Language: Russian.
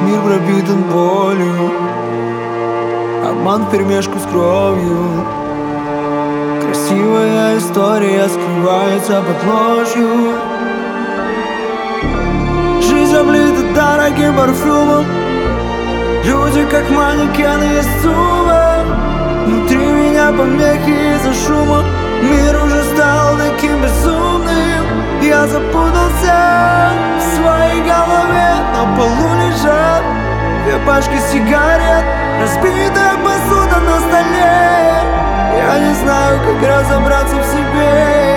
мир пропитан болью, обман вперемешку с кровью. Красивая история скрывается под ложью. Жизнь облита дорогим парфюмом, люди как манекены из ЦУМа. Внутри меня помехи из-за шума, мир уже стал таким безумным. Я запутался в своей голове, на полу лежат две пачки сигарет, разбитая посуда на столе. Я не знаю, как разобраться в себе.